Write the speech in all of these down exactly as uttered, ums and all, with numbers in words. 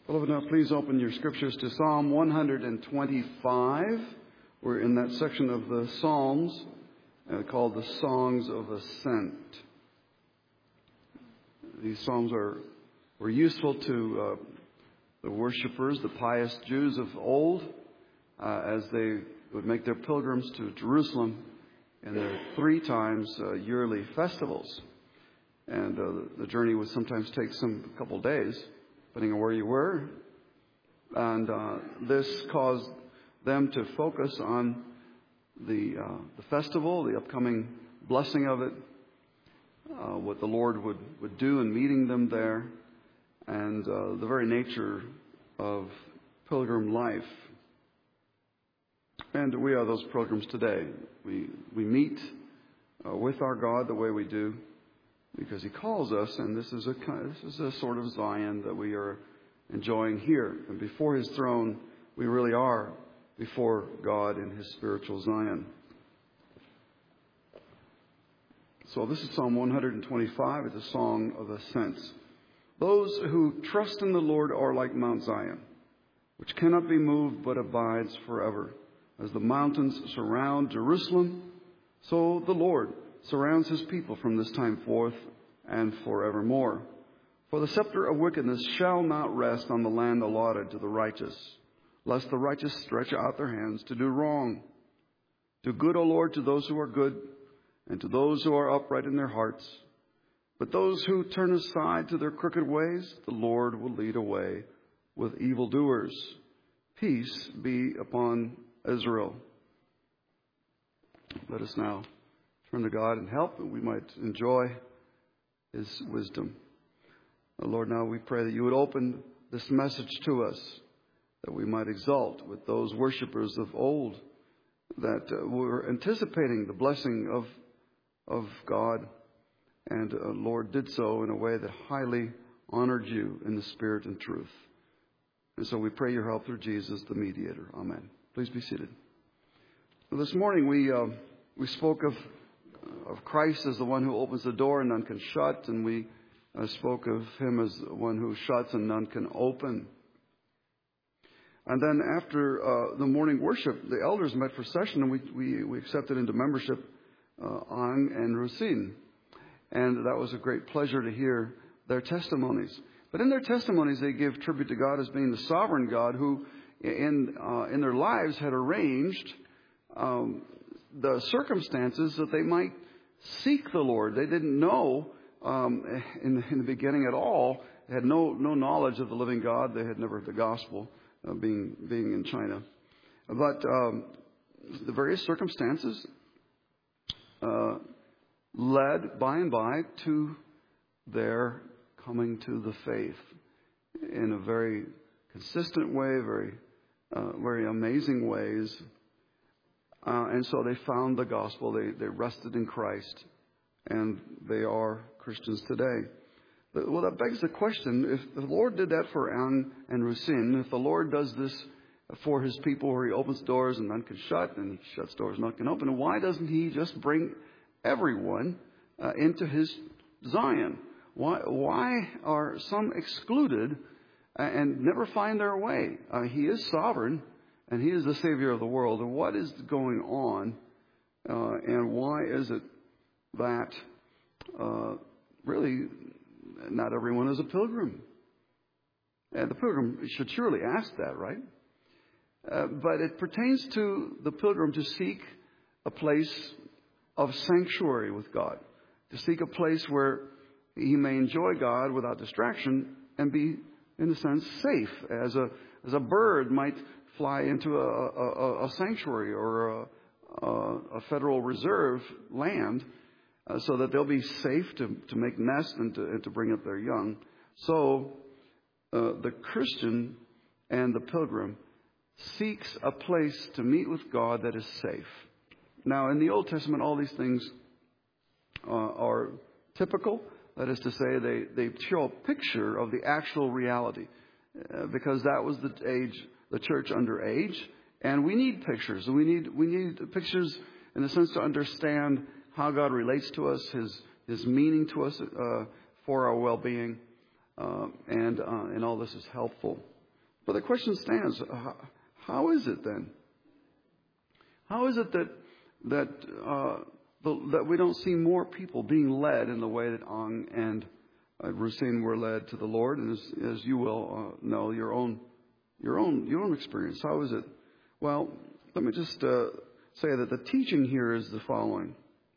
Beloved, now please open your scriptures to Psalm one twenty-five. We're in that section of the Psalms uh, called the Songs of Ascent. These Psalms are were useful to uh, the worshipers, the pious Jews of old, uh, as they would make their pilgrims to Jerusalem in their three times uh, yearly festivals. And uh, the journey would sometimes take some a couple days, depending on where you were. And uh, this caused them to focus on the uh, the festival, the upcoming blessing of it, uh, what the Lord would, would do in meeting them there, and uh, the very nature of pilgrim life. And we are those pilgrims today. We we meet uh, with our God the way we do, because He calls us, and this is a this is a sort of Zion that we are enjoying here. And before His throne, we really are before God in His spiritual Zion. So this is Psalm one twenty-five. It's a song of ascents. Those who trust in the Lord are like Mount Zion, which cannot be moved but abides forever. As the mountains surround Jerusalem, so the Lord surrounds His people from this time forth and forevermore. For the scepter of wickedness shall not rest on the land allotted to the righteous, lest the righteous stretch out their hands to do wrong. Do good, O Lord, to those who are good, and to those who are upright in their hearts. But those who turn aside to their crooked ways, the Lord will lead away with evildoers. Peace be upon Israel. Let us now turn to God and help that we might enjoy His wisdom. Lord, now we pray that you would open this message to us, that we might exult with those worshipers of old that uh, were anticipating the blessing of, of God, and uh, Lord did so in a way that highly honored you in the Spirit and truth. And so we pray your help through Jesus, the mediator. Amen. Please be seated. Well, this morning we uh, we spoke of of Christ as the one who opens the door and none can shut, and we uh, spoke of Him as the one who shuts and none can open. And then after uh, the morning worship, the elders met for session, and we we, we accepted into membership uh, Ang and Rusin, and that was a great pleasure to hear their testimonies. But in their testimonies, they give tribute to God as being the sovereign God who, in uh, in their lives, had arranged um, the circumstances that they might seek the Lord. They didn't know um, in, in the beginning at all. They had no no knowledge of the living God. They had never heard the gospel, uh, being being in China. But um, the various circumstances uh, led by and by to their coming to the faith in a very consistent way, very uh, very amazing ways. Uh, and so they found the gospel. They, they rested in Christ, and they are Christians today. But, well, that begs the question, if the Lord did that for Ang and Rusin, if the Lord does this for His people where He opens doors and none can shut, and He shuts doors and none can open, why doesn't He just bring everyone uh, into His Zion? Why, why are some excluded and never find their way? Uh, he is sovereign, and He is the Savior of the world. And what is going on? Uh, and why is it that uh, really not everyone is a pilgrim? And the pilgrim should surely ask that, right? Uh, but it pertains to the pilgrim to seek a place of sanctuary with God, to seek a place where he may enjoy God without distraction and be, in a sense, safe, as a as a bird might fly into a, a, a sanctuary or a, a, a Federal Reserve land, uh, so that they'll be safe to, to make nests and to, and to bring up their young. So uh, the Christian and the pilgrim seeks a place to meet with God that is safe. Now, in the Old Testament, all these things uh, are typical. That is to say, they, they show a picture of the actual reality, uh, because that was the age, the church under age, and we need pictures. We need we need pictures in the sense to understand how God relates to us, His His meaning to us uh, for our well-being, uh, and uh, and all this is helpful. But the question stands, how is it then? How is it that that uh, the, that we don't see more people being led in the way that Ang and uh, Rusin were led to the Lord? And as, as you will uh, know, your own your own your own experience. How is it? Well, let me just uh, say that the teaching here is the following: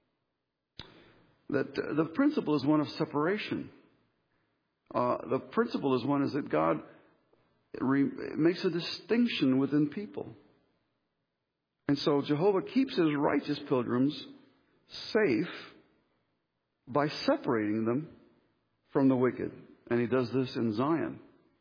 that uh, the principle is one of separation. Uh, the principle is one is that God re- makes a distinction within people. And so Jehovah keeps his righteous pilgrims safe by separating them from the wicked. And he does this in Zion.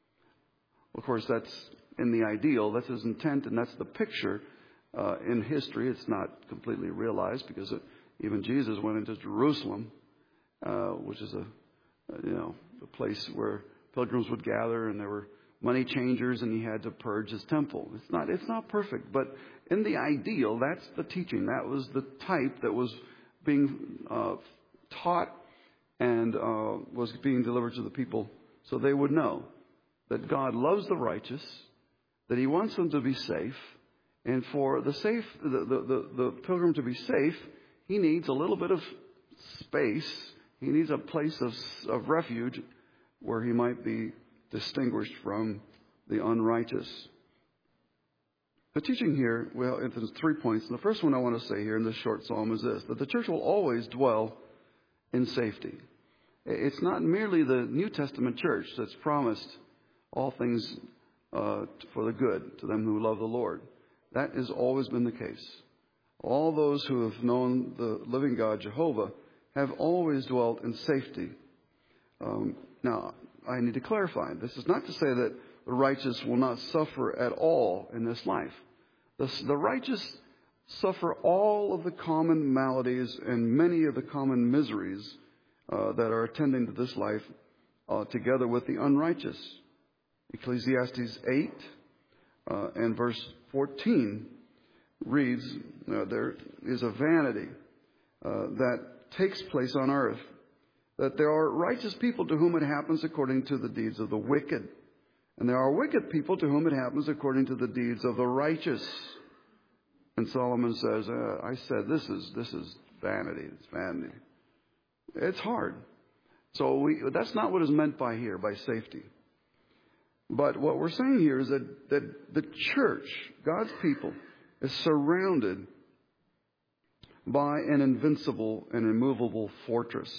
Of course, that's in the ideal. That's his intent, and that's the picture uh, in history. It's not completely realized because it, even Jesus went into Jerusalem, uh, which is a, you know, a place where pilgrims would gather, and there were money changers, and he had to purge his temple. It's not, it's not perfect, but in the ideal, that's the teaching. That was the type that was being uh, taught and uh, was being delivered to the people so they would know that God loves the righteous, that he wants them to be safe, and for the safe, the, the, the, the pilgrim to be safe, he needs a little bit of space. He needs a place of, of refuge where he might be distinguished from the unrighteous. The teaching here, well, there's three points. And the first one I want to say here in this short psalm is this: that the church will always dwell in safety. It's not merely the New Testament church that's promised all things uh, for the good to them who love the Lord. That has always been the case. All those who have known the living God, Jehovah, have always dwelt in safety. Um, now, I need to clarify. This is not to say that the righteous will not suffer at all in this life. The, the righteous suffer all of the common maladies and many of the common miseries uh, that are attending to this life uh, together with the unrighteous. Ecclesiastes eight uh, and verse fourteen reads, uh, there is a vanity uh, that takes place on earth, that there are righteous people to whom it happens according to the deeds of the wicked. And there are wicked people to whom it happens according to the deeds of the righteous. And Solomon says, uh, I said, this is this is vanity. It's vanity. It's hard. So we, that's not what is meant by here, by safety. But what we're saying here is that, that the church, God's people, is surrounded by an invincible and immovable fortress.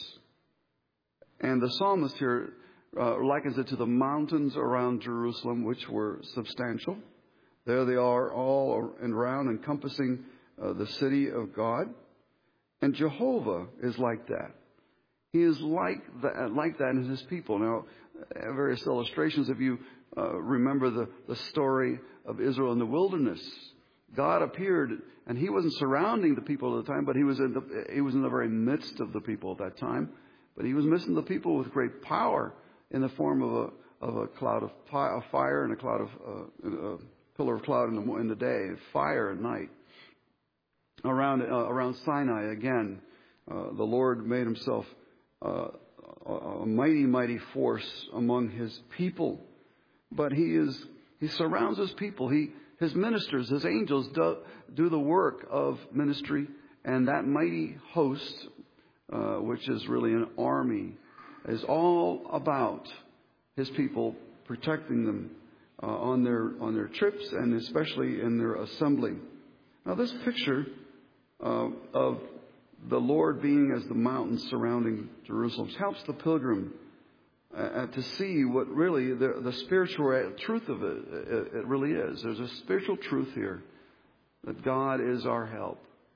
And the psalmist here uh, likens it to the mountains around Jerusalem, which were substantial. There they are, all around, encompassing uh, the city of God. And Jehovah is like that. He is like that, like that in his people. Now, various illustrations, if you uh, remember the, the story of Israel in the wilderness, God appeared, and he wasn't surrounding the people at the time, but he was in the, he was in the very midst of the people at that time. But he was missing the people with great power in the form of a of a cloud of fire and a cloud of uh, a pillar of cloud in the, in the day, fire at night. Around uh, around Sinai again, uh, the Lord made himself uh, a, a mighty, mighty force among his people. But he is he surrounds his people. He his ministers, his angels do, do the work of ministry, and that mighty host, Uh, which is really an army, is all about his people, protecting them uh, on their on their trips and especially in their assembly. Now, this picture uh, of the Lord being as the mountains surrounding Jerusalem helps the pilgrim uh, to see what really the, the spiritual truth of it, it, it really is. There's a spiritual truth here that God is our help.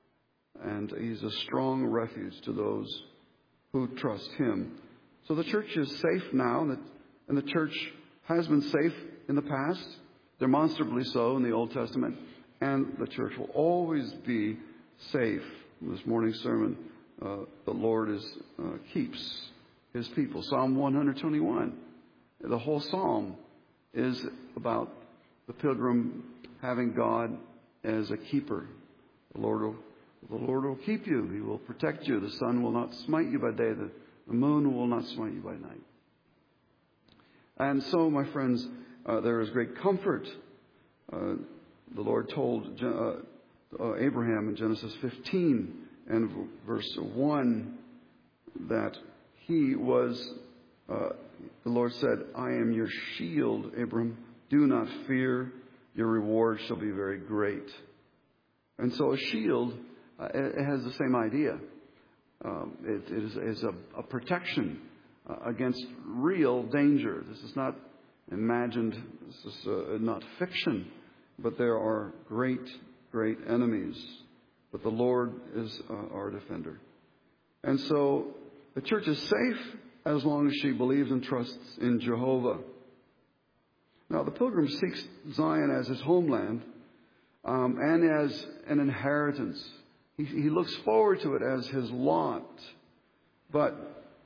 And he's a strong refuge to those who trust him. So the church is safe now, and the church has been safe in the past, demonstrably so in the Old Testament, and the church will always be safe. This morning's sermon, uh, the Lord is uh, keeps his people. Psalm one twenty-one, the whole psalm is about the pilgrim having God as a keeper. The Lord will The Lord will keep you. He will protect you. The sun will not smite you by day. The moon will not smite you by night. And so, my friends, uh, there is great comfort. Uh, the Lord told uh, uh, Abraham in Genesis fifteen and v- verse one that he was, uh, the Lord said, I am your shield, Abram. Do not fear. Your reward shall be very great. And so a shield, uh, it has the same idea. Um, it, it is, is a, a protection uh, against real danger. This is not imagined. This is uh, not fiction. But there are great, great enemies. But the Lord is uh, our defender. And so the church is safe as long as she believes and trusts in Jehovah. Now, the pilgrim seeks Zion as his homeland um, and as an inheritance. He, he looks forward to it as his lot. But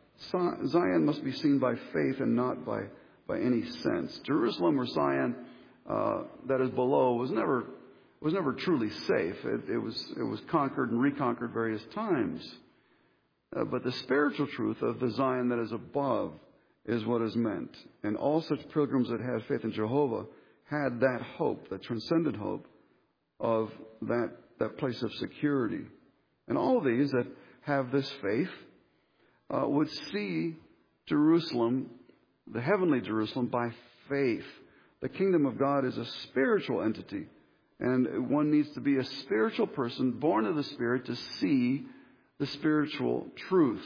Zion must be seen by faith and not by, by any sense. Jerusalem or Zion uh, that is below was never was never truly safe. It, it was it was conquered and reconquered various times. Uh, but the spiritual truth of the Zion that is above is what is meant. And all such pilgrims that had faith in Jehovah had that hope, that transcendent hope of that, that place of security. And all these that have this faith uh, would see Jerusalem, the heavenly Jerusalem, by faith. The kingdom of God is a spiritual entity. And one needs to be a spiritual person, born of the Spirit, to see the spiritual truth.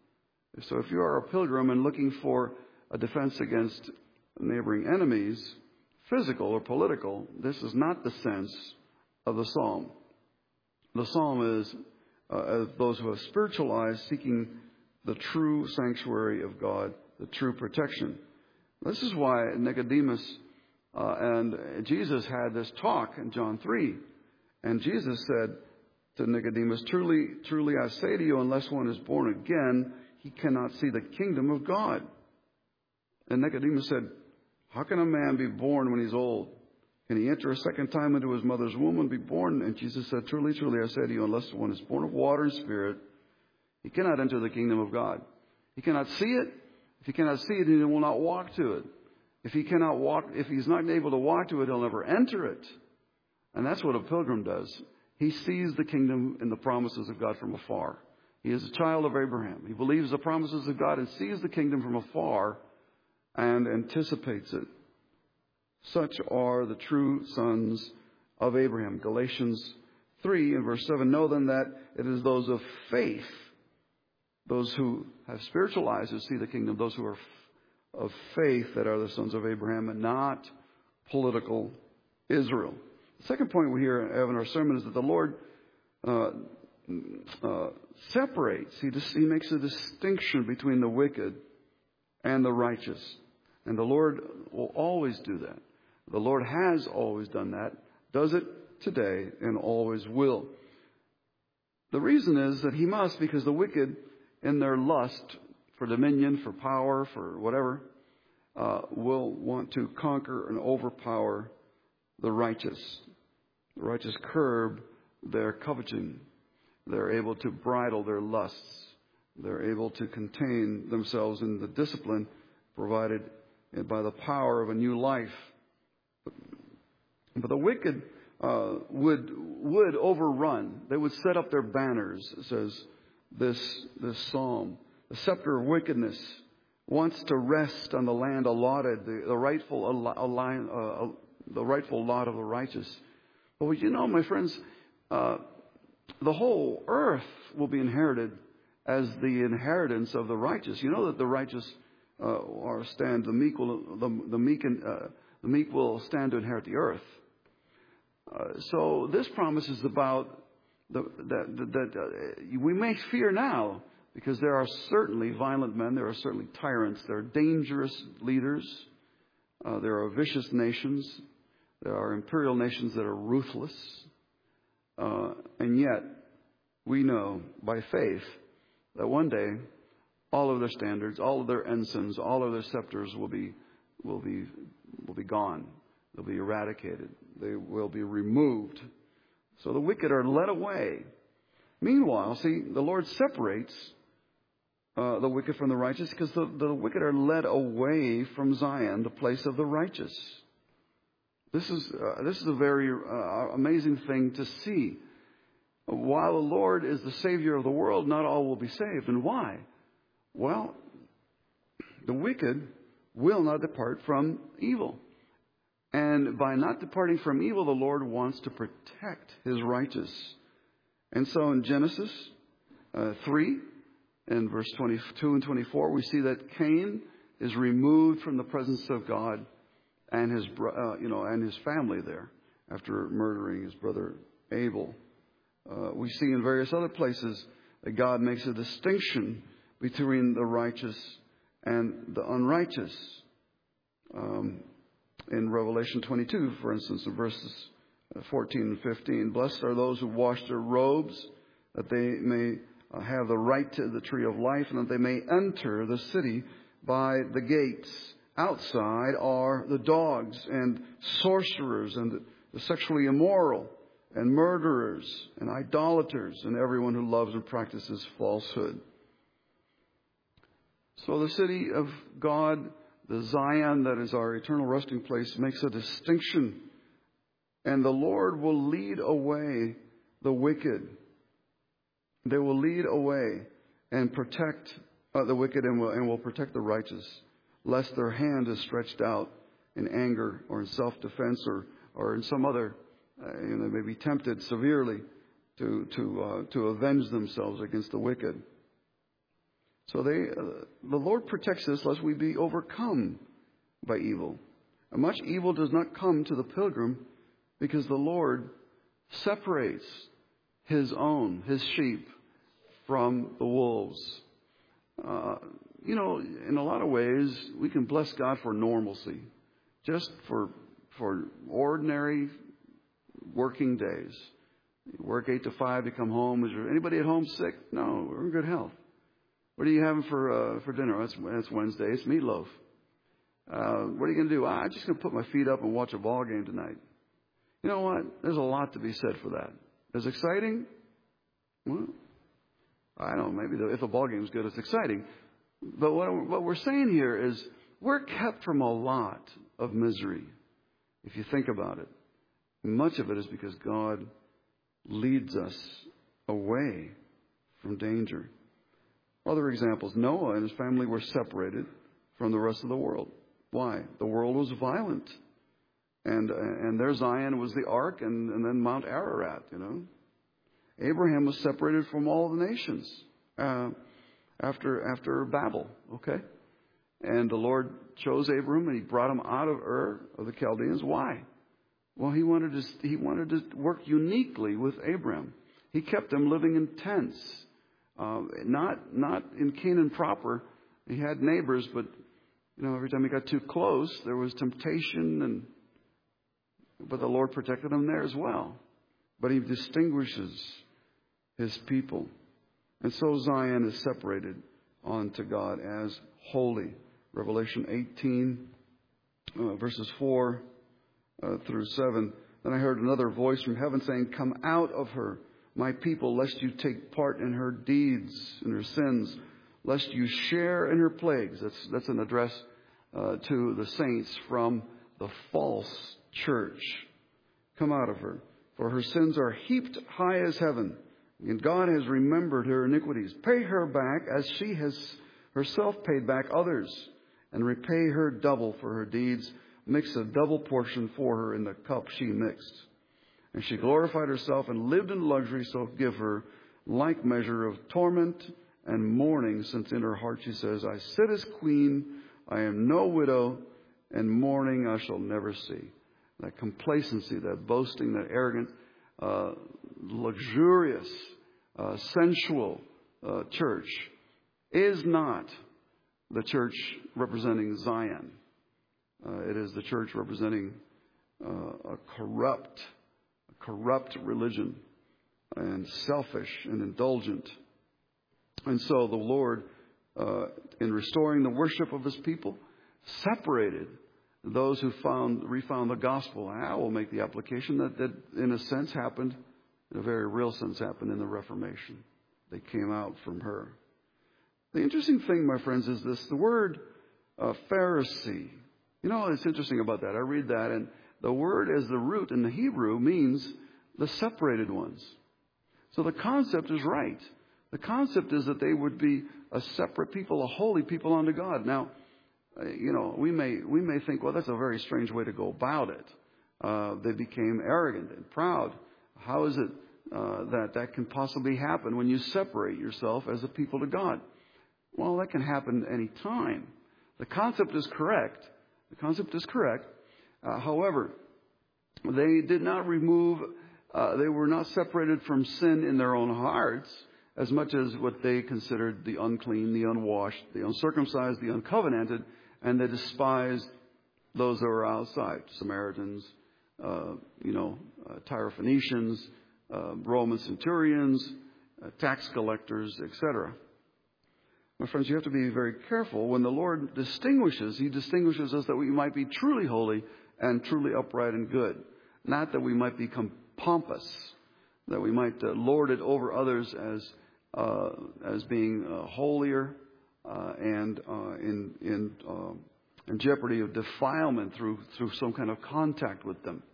So if you are a pilgrim and looking for a defense against neighboring enemies, physical or political, this is not the sense of the psalm. The psalm is uh, those who have spiritualized, seeking the true sanctuary of God, the true protection. This is why Nicodemus uh, and Jesus had this talk in John three. And Jesus said to Nicodemus, Truly, truly I say to you, unless one is born again, he cannot see the kingdom of God. And Nicodemus said, how can a man be born when he's old? Can he enter a second time into his mother's womb and be born? And Jesus said, Truly, truly I say to you, unless one is born of water and spirit, he cannot enter the kingdom of God. He cannot see it. If he cannot see it, he will not walk to it. If he cannot walk, if he's not able to walk to it, he'll never enter it. And that's what a pilgrim does. He sees the kingdom and the promises of God from afar. He is a child of Abraham. He believes the promises of God and sees the kingdom from afar and anticipates it. Such are the true sons of Abraham. Galatians three and verse seven. Know then that it is those of faith, those who have spiritual eyes who see the kingdom, those who are of faith that are the sons of Abraham and not political Israel. The second point we hear in our sermon is that the Lord uh, uh, separates. He, dis- he makes a distinction between the wicked and the righteous. And the Lord will always do that. The Lord has always done that, does it today, and always will. The reason is that he must, because the wicked, in their lust for dominion, for power, for whatever, uh, will want to conquer and overpower the righteous. The righteous curb their coveting. They're able to bridle their lusts. They're able to contain themselves in the discipline provided by the power of a new life. But, but the wicked uh, would would overrun. They would set up their banners, says this this psalm. The scepter of wickedness wants to rest on the land allotted, the, the rightful align, uh, the rightful lot of the righteous. But you know, my friends, uh, the whole earth will be inherited as the inheritance of the righteous. You know that the righteous uh, are stand the meek will the, the meek and, uh, the meek will stand to inherit the earth. Uh, so this promise is about the, that that, that uh, we may fear now, because there are certainly violent men, there are certainly tyrants, there are dangerous leaders, uh, there are vicious nations, there are imperial nations that are ruthless, uh, and yet we know by faith that one day all of their standards, all of their ensigns, all of their scepters will be will be will be gone. They'll be eradicated. They will be removed. So the wicked are led away. Meanwhile, see, the Lord separates uh, the wicked from the righteous? Because the, the wicked are led away from Zion, the place of the righteous. This is uh, this is a very uh, amazing thing to see. While the Lord is the Savior of the world, not all will be saved. And why? Well, the wicked will not depart from evil. And by not departing from evil, the Lord wants to protect His righteous. And so in Genesis uh, three, in verse twenty-two and twenty-four, we see that Cain is removed from the presence of God and his, uh, you know, and his family there after murdering his brother Abel. Uh, we see in various other places that God makes a distinction between the righteous and the unrighteous. Um, in Revelation twenty-two, for instance, in verses fourteen and fifteen, blessed are those who wash their robes, that they may have the right to the tree of life, and that they may enter the city by the gates. Outside are the dogs and sorcerers and the sexually immoral and murderers and idolaters and everyone who loves and practices falsehood. So the city of God, the Zion that is our eternal resting place, makes a distinction. And the Lord will lead away the wicked. They will lead away and protect uh, the wicked and will, and will protect the righteous, lest their hand is stretched out in anger or in self-defense or, or in some other, uh, you know, they may be tempted severely to to uh, to avenge themselves against the wicked. So they, uh, the Lord protects us lest we be overcome by evil. And much evil does not come to the pilgrim because the Lord separates His own, His sheep, from the wolves. Uh, you know, in a lot of ways, we can bless God for normalcy, just for for ordinary working days. You work eight to five, you come home. Is there anybody at home sick? No, we're in good health. What are you having for uh, for dinner? That's, that's Wednesday. It's meatloaf. Uh, what are you going to do? I'm just going to put my feet up and watch a ball game tonight. You know what? There's a lot to be said for that. It's exciting. Well, I don't know. Maybe the, if the ball game is good, it's exciting. But what, what we're saying here is we're kept from a lot of misery. If you think about it, much of it is because God leads us away from danger. Other examples, Noah and his family were separated from the rest of the world. Why? The world was violent. And and their Zion was the ark and, and then Mount Ararat, you know. Abraham was separated from all the nations uh, after after Babel, okay? And the Lord chose Abraham and He brought him out of Ur of the Chaldeans. Why? Well, He wanted to, he wanted to work uniquely with Abraham. He kept them living in tents. Uh, not not in Canaan proper. He had neighbors, but you know, every time he got too close, there was temptation, and but the Lord protected him there as well. But He distinguishes His people, and so Zion is separated unto God as holy. Revelation eighteen, uh, verses four uh, through seven. Then I heard another voice from heaven saying, "Come out of her, my people, lest you take part in her deeds and her sins, lest you share in her plagues." That's that's an address uh, to the saints from the false church. Come out of her, for her sins are heaped high as heaven, and God has remembered her iniquities. Pay her back as she has herself paid back others, and repay her double for her deeds. Mix a double portion for her in the cup she mixed. And she glorified herself and lived in luxury, so give her like measure of torment and mourning, since in her heart she says, "I sit as queen, I am no widow, and mourning I shall never see." That complacency, that boasting, that arrogant, uh, luxurious, uh, sensual uh, church is not the church representing Zion. Uh, it is the church representing uh, a corrupt corrupt religion and selfish and indulgent. And so the Lord, uh, in restoring the worship of His people, separated those who found refound the gospel. And I will make the application that, that in a sense happened, in a very real sense happened in the Reformation. They came out from her. The interesting thing, my friends, is this. The word uh, Pharisee. You know, it's interesting about that. I read that, and the word as the root in the Hebrew means the separated ones. So the concept is right. The concept is that they would be a separate people, a holy people unto God. Now, uh, you know, we may we may think, well, that's a very strange way to go about it. Uh, they became arrogant and proud. How is it uh, that that can possibly happen when you separate yourself as a people to God? Well, that can happen any time. The concept is correct. The concept is correct. Uh, however, they did not remove, uh, they were not separated from sin in their own hearts as much as what they considered the unclean, the unwashed, the uncircumcised, the uncovenanted, and they despised those that were outside, Samaritans, uh, you know, uh, Tyrophoenicians, uh, Roman centurions, uh, tax collectors, et cetera. My friends, you have to be very careful. When the Lord distinguishes, He distinguishes us that we might be truly holy and truly upright and good. Not that we might become pompous, that we might uh, lord it over others as uh, as being uh, holier uh, and uh, in in, uh, in jeopardy of defilement through through some kind of contact with them.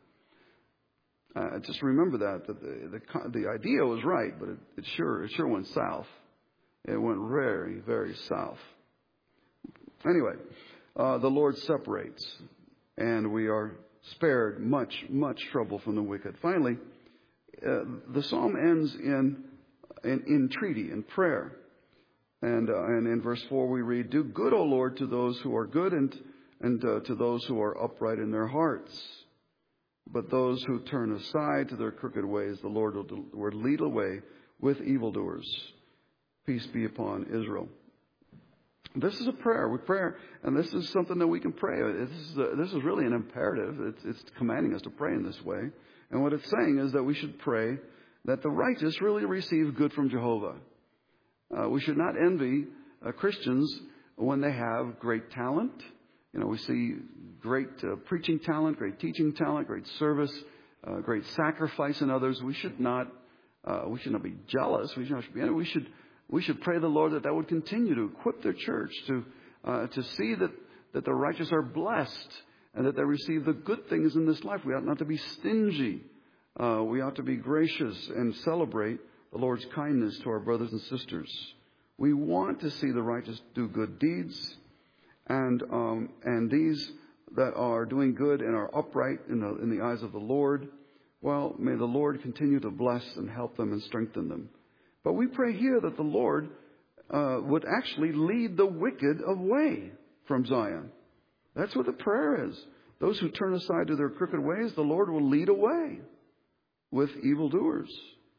Uh, just remember that that the the, the idea was right, but it, it sure it sure went south. It went very, very south. Anyway, uh, the Lord separates, and we are spared much, much trouble from the wicked. Finally, uh, the psalm ends in in entreaty, in prayer. And, uh, and in verse four we read, "Do good, O Lord, to those who are good, and, and uh, to those who are upright in their hearts. But those who turn aside to their crooked ways, the Lord will, will lead away with evildoers. Peace be upon Israel." This is a prayer. We pray, and this is something that we can pray. This is, a, this is really an imperative. It's, it's commanding us to pray in this way. And what it's saying is that we should pray that the righteous really receive good from Jehovah. Uh, we should not envy uh, Christians when they have great talent. You know, we see great uh, preaching talent, great teaching talent, great service, uh, great sacrifice in others. We should not, uh, we should not be jealous. We should not be. We should. We should pray the Lord that that would continue to equip their church to uh, to see that, that the righteous are blessed and that they receive the good things in this life. We ought not to be stingy. Uh, we ought to be gracious and celebrate the Lord's kindness to our brothers and sisters. We want to see the righteous do good deeds, and um, and these that are doing good and are upright in the in the eyes of the Lord, well, may the Lord continue to bless and help them and strengthen them. But we pray here that the Lord uh, would actually lead the wicked away from Zion. That's what the prayer is. Those who turn aside to their crooked ways, the Lord will lead away with evildoers.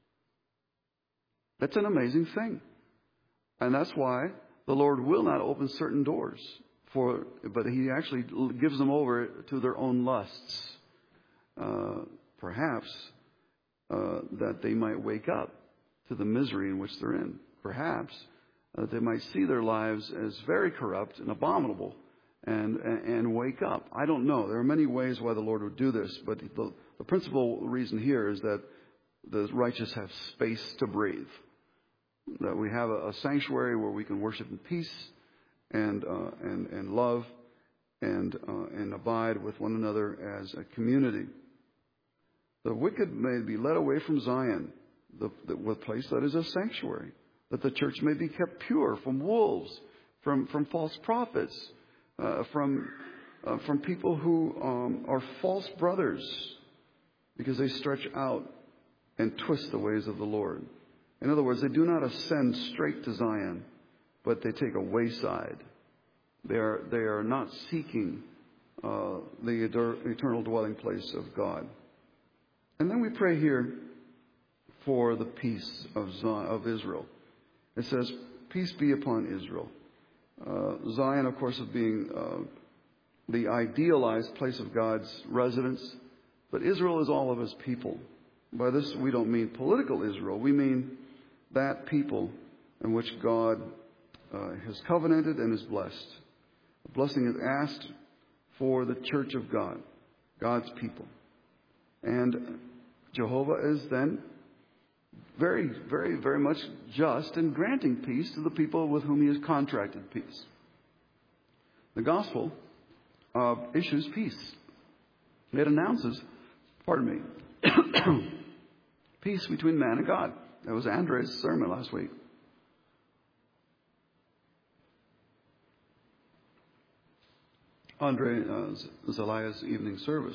That's an amazing thing. And that's why the Lord will not open certain doors, for, but He actually gives them over to their own lusts. Uh, perhaps uh, that they might wake up to the misery in which they're in. Perhaps uh, they might see their lives as very corrupt and abominable and, and and wake up. I don't know. There are many ways why the Lord would do this, but the, the principal reason here is that the righteous have space to breathe. That we have a, a sanctuary where we can worship in peace and uh, and and love and uh, and abide with one another as a community. The wicked may be led away from Zion, The, the place that is a sanctuary, that the church may be kept pure from wolves, from, from false prophets, uh, from uh, from people who um, are false brothers, because they stretch out and twist the ways of the Lord. In other words, they do not ascend straight to Zion, but they take a wayside. They are they are not seeking uh, the eternal dwelling place of God. And then we pray here for the peace of Zion, of Israel. It says, "Peace be upon Israel." Uh, Zion, of course, is being uh, the idealized place of God's residence, but Israel is all of His people. By this, we don't mean political Israel. We mean that people in which God uh, has covenanted and is blessed. The blessing is asked for the church of God, God's people. And Jehovah is then very, very, very much just in granting peace to the people with whom he has contracted peace. The gospel uh, issues peace. It announces, pardon me, peace between man and God. That was Andre's sermon last week. Andre uh, Zelaya's evening service.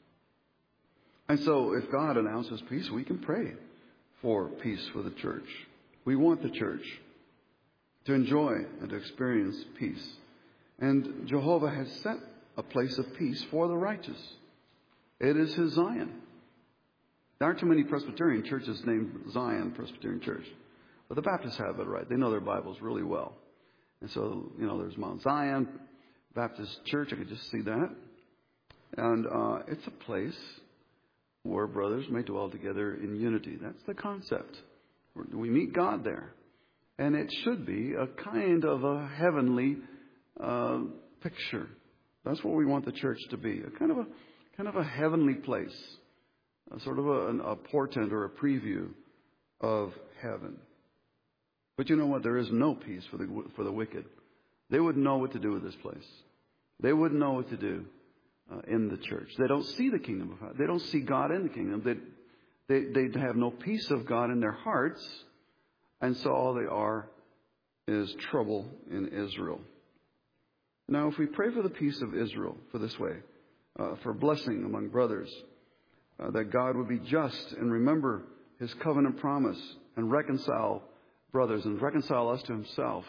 And so if God announces peace, we can pray for peace for the church. We want the church to enjoy and to experience peace. And Jehovah has set a place of peace for the righteous. It is his Zion. There aren't too many Presbyterian churches named Zion Presbyterian Church. But the Baptists have it right. They know their Bibles really well. And so, you know, there's Mount Zion Baptist Church. I could just see that. And uh, it's a place where brothers may dwell together in unity. That's the concept. We meet God there. And it should be a kind of a heavenly uh, picture. That's what we want the church to be. A kind of a kind of a heavenly place. A sort of a, a portent or a preview of heaven. But you know what? There is no peace for the for the wicked. They wouldn't know what to do with this place. They wouldn't know what to do uh, in the church. They don't see the kingdom of God. They don't see God in the kingdom. They, they, they have no peace of God in their hearts. And so all they are is trouble in Israel. Now, if we pray for the peace of Israel for this way, uh, for blessing among brothers, uh, that God would be just and remember his covenant promise and reconcile brothers and reconcile us to himself,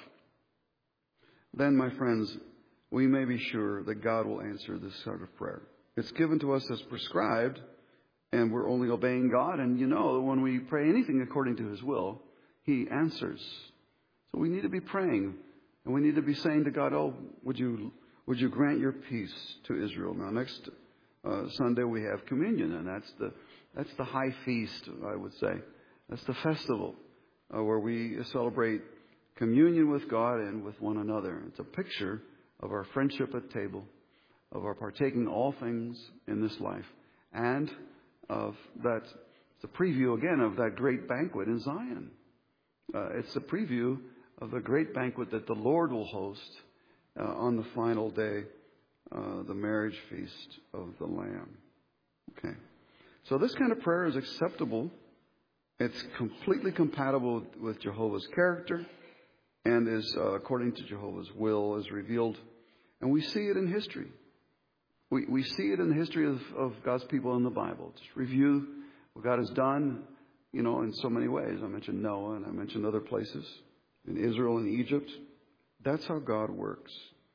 then, my friends, we may be sure that God will answer this sort of prayer. It's given to us as prescribed, and we're only obeying God. And you know, when we pray anything according to his will, he answers. So we need to be praying, and we need to be saying to God, oh, would you would you grant your peace to Israel? Now, next uh, Sunday we have communion, and that's the that's the high feast, I would say. That's the festival uh, where we celebrate communion with God and with one another. It's a picture of our friendship at table, of our partaking all things in this life, and of that. It's a preview again of that great banquet in Zion. Uh, it's a preview of the great banquet that the Lord will host uh, on the final day, uh, the marriage feast of the Lamb. Okay, so this kind of prayer is acceptable. It's completely compatible with Jehovah's character, and is uh, according to Jehovah's will, as revealed. And we see it in history. We we see it in the history of, of God's people in the Bible. Just review what God has done, you know, in so many ways. I mentioned Noah, and I mentioned other places, in Israel and Egypt. That's how God works.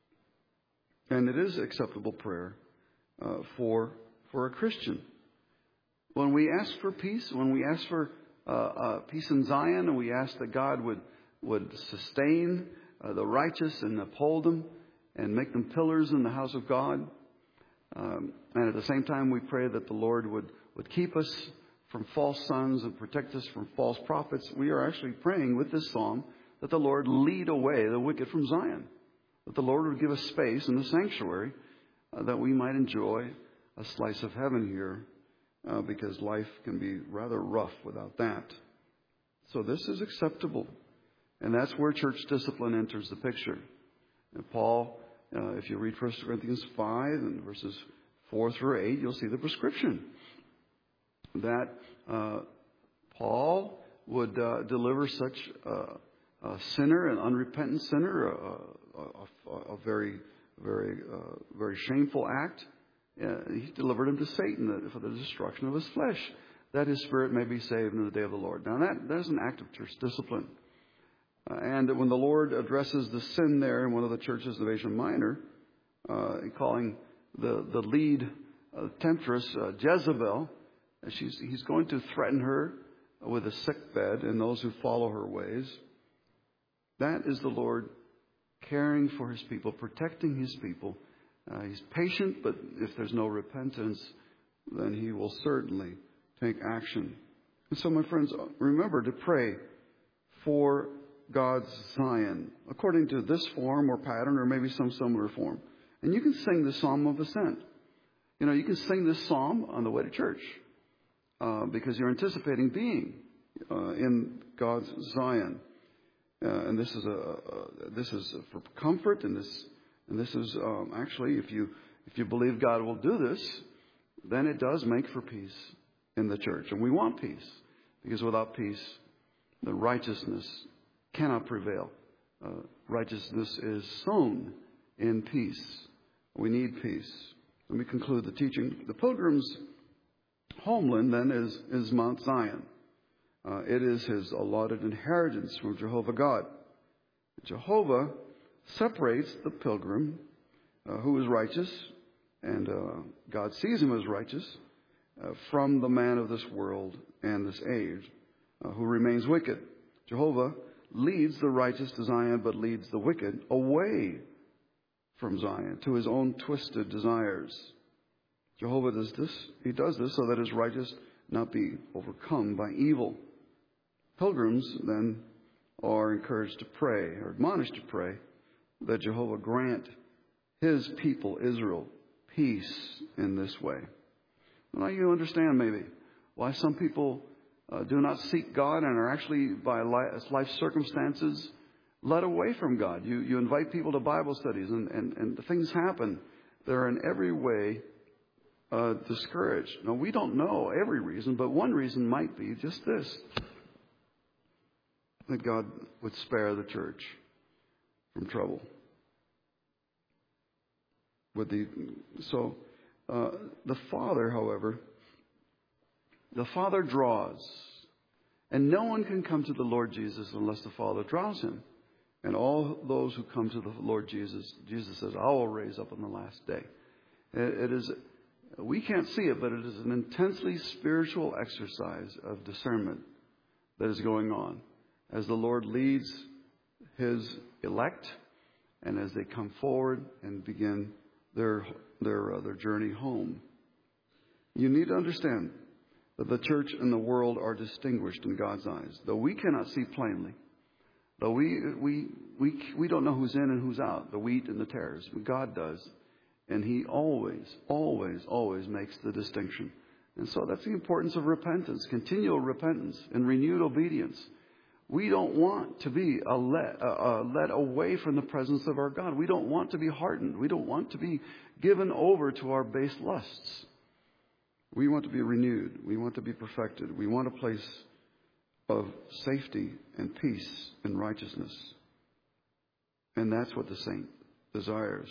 And it is acceptable prayer uh, for, for a Christian. When we ask for peace, when we ask for uh, uh, peace in Zion, and we ask that God would would sustain uh, the righteous and uphold them and make them pillars in the house of God. Um, and at the same time, we pray that the Lord would, would keep us from false sons and protect us from false prophets. We are actually praying with this psalm that the Lord lead away the wicked from Zion, that the Lord would give us space in the sanctuary uh, that we might enjoy a slice of heaven here, uh, because life can be rather rough without that. So this is acceptable. And that's where church discipline enters the picture. And Paul, uh, if you read First Corinthians five and verses four through eight, you'll see the prescription that uh, Paul would uh, deliver such uh, a sinner, an unrepentant sinner, a, a, a, a very, very, uh, very shameful act. Uh, he delivered him to Satan for the destruction of his flesh, that his spirit may be saved in the day of the Lord. Now that that is an act of church discipline. Uh, and when the Lord addresses the sin there in one of the churches of Asia Minor, uh, calling the, the lead uh, temptress uh, Jezebel, she's, he's going to threaten her with a sick bed and those who follow her ways. That is the Lord caring for his people, protecting his people. Uh, he's patient, but if there's no repentance, then he will certainly take action. And so, my friends, remember to pray for God's Zion, according to this form or pattern or maybe some similar form. And you can sing the Psalm of Ascent. You know, you can sing this psalm on the way to church uh, because you're anticipating being uh, in God's Zion. Uh, and this is a, a this is for comfort, and this and this is um, actually, if you if you believe God will do this, then it does make for peace in the church, and we want peace, because without peace, the righteousness cannot prevail. Uh, righteousness is sown in peace. We need peace. Let me conclude the teaching. The pilgrim's homeland then is is Mount Zion. Uh, it is his allotted inheritance from Jehovah God. Jehovah separates the pilgrim uh, who is righteous, and uh, God sees him as righteous, uh, from the man of this world and this age uh, who remains wicked. Jehovah leads the righteous to Zion, but leads the wicked away from Zion to his own twisted desires. Jehovah does this. He does this so that his righteous not be overcome by evil. Pilgrims, then, are encouraged to pray, or admonished to pray, that Jehovah grant his people, Israel, peace in this way. Now you understand, maybe, why some people uh, do not seek God and are actually, by life circumstances, led away from God. You you invite people to Bible studies, and, and, and things happen. They're in every way uh, discouraged. Now, we don't know every reason, but one reason might be just this: that God would spare the church from trouble. With the so uh, the Father, however, the Father draws, and no one can come to the Lord Jesus unless the Father draws him. And all those who come to the Lord Jesus, Jesus says, I will raise up on the last day. It is, we can't see it, but it is an intensely spiritual exercise of discernment that is going on as the Lord leads his elect, and as they come forward and begin their their uh, their journey home. You need to understand that the church and the world are distinguished in God's eyes, though we cannot see plainly. Though we we we we don't know who's in and who's out, the wheat and the tares. But God does, and He always, always, always makes the distinction. And so that's the importance of repentance, continual repentance, and renewed obedience. We don't want to be a led, uh, led away from the presence of our God. We don't want to be hardened. We don't want to be given over to our base lusts. We want to be renewed. We want to be perfected. We want a place of safety and peace and righteousness. And that's what the saint desires.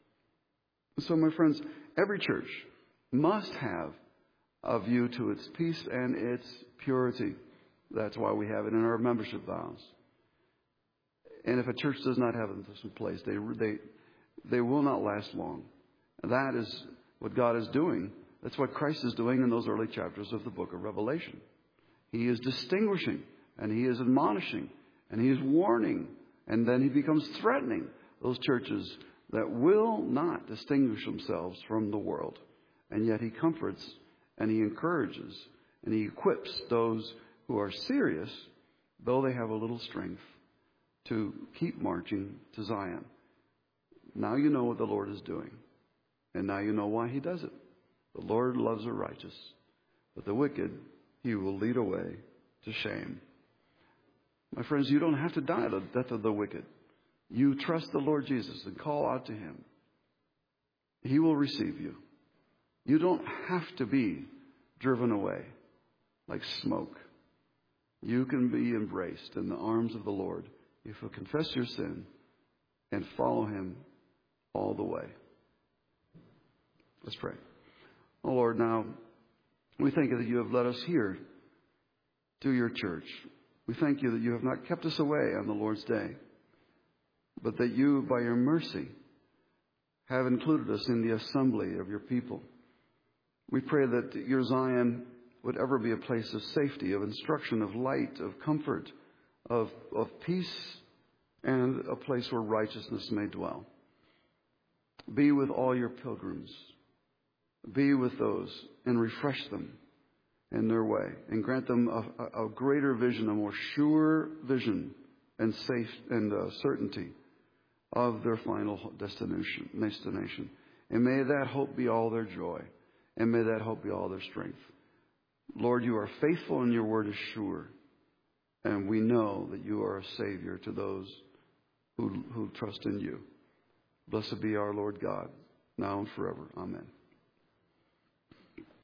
So, my friends, every church must have a view to its peace and its purity. That's why we have it in our membership vows. And if a church does not have this in place, they they they will not last long. That is what God is doing. That's what Christ is doing in those early chapters of the book of Revelation. He is distinguishing, and He is admonishing, and He is warning, and then He becomes threatening those churches that will not distinguish themselves from the world. And yet He comforts, and He encourages, and He equips those who are serious, though they have a little strength, to keep marching to Zion. Now you know what the Lord is doing, and now you know why He does it. The Lord loves the righteous, but the wicked He will lead away to shame. My friends, you don't have to die the death of the wicked. You trust the Lord Jesus and call out to Him. He will receive you. You don't have to be driven away like smoke. You can be embraced in the arms of the Lord if you confess your sin and follow Him all the way. Let's pray. Oh Lord, now we thank You that You have led us here to Your church. We thank You that You have not kept us away on the Lord's day, but that You, by Your mercy, have included us in the assembly of Your people. We pray that Your Zion would ever be a place of safety, of instruction, of light, of comfort, of, of peace, and a place where righteousness may dwell. Be with all Your pilgrims. Be with those and refresh them in their way, and grant them a, a, a greater vision, a more sure vision and safe and uh, certainty of their final destination, destination. And may that hope be all their joy, and may that hope be all their strength. Lord, You are faithful and Your word is sure. And we know that you are a Savior to those who, who trust in you. Blessed be our Lord God, now and forever. Amen.